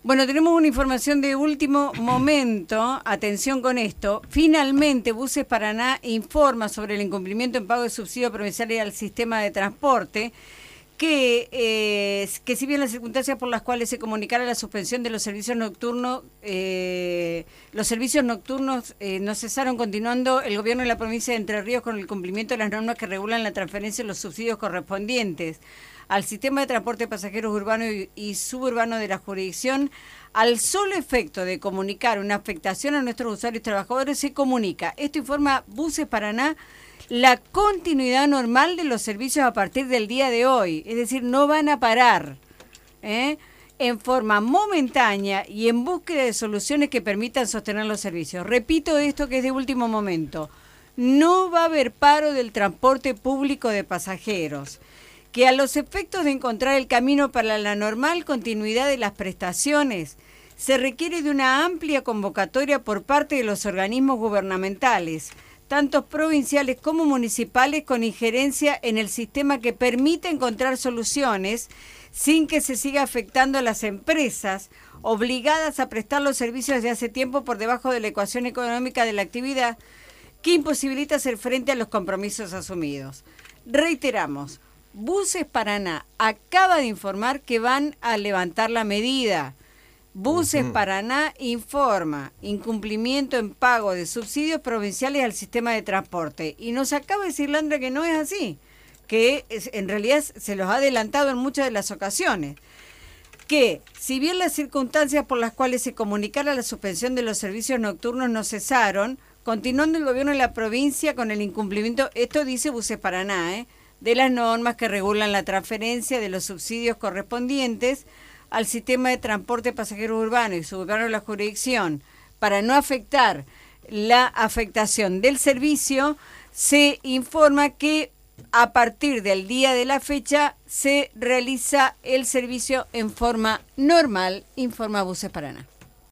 Bueno, tenemos una información de último momento. Atención con esto. Finalmente, Buses Paraná informa sobre el incumplimiento en pago de subsidio provincial al sistema de transporte, que si bien las circunstancias por las cuales se comunicara la suspensión de los servicios nocturnos, no cesaron, continuando el gobierno de la provincia de Entre Ríos con el cumplimiento de las normas que regulan la transferencia de los subsidios correspondientes al sistema de transporte de pasajeros urbano y suburbano de la jurisdicción. Al solo efecto de comunicar una afectación a nuestros usuarios y trabajadores, se comunica, esto informa Buses Paraná, la continuidad normal de los servicios a partir del día de hoy. Es decir, no van a parar, en forma momentánea y en búsqueda de soluciones que permitan sostener los servicios. Repito esto que es de último momento. No va a haber paro del transporte público de pasajeros, que a los efectos de encontrar el camino para la normal continuidad de las prestaciones, se requiere de una amplia convocatoria por parte de los organismos gubernamentales, tanto provinciales como municipales, con injerencia en el sistema que permita encontrar soluciones sin que se siga afectando a las empresas obligadas a prestar los servicios desde hace tiempo por debajo de la ecuación económica de la actividad, que imposibilita hacer frente a los compromisos asumidos. Reiteramos, Buses Paraná acaba de informar que van a levantar la medida. Buses Paraná informa incumplimiento en pago de subsidios provinciales al sistema de transporte. Y nos acaba de decir Landra que no es así, que en realidad se los ha adelantado en muchas de las ocasiones. Que si bien las circunstancias por las cuales se comunicara la suspensión de los servicios nocturnos no cesaron, continuando el gobierno de la provincia con el incumplimiento, esto dice Buses Paraná, de las normas que regulan la transferencia de los subsidios correspondientes al sistema de transporte pasajero urbano y suburbano de la jurisdicción, para no afectar la afectación del servicio, se informa que a partir del día de la fecha se realiza el servicio en forma normal, informa Buses Paraná.